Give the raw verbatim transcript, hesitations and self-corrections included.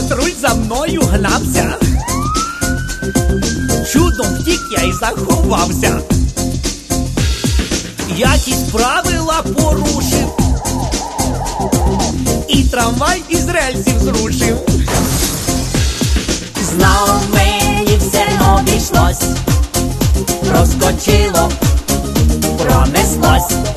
патруль за мною гнався. Чудом втік я й заховався. Якісь правила порушив, і трамвай із рельсів зрушив. Знов мені все обійшлось, проскочило, пронеслось.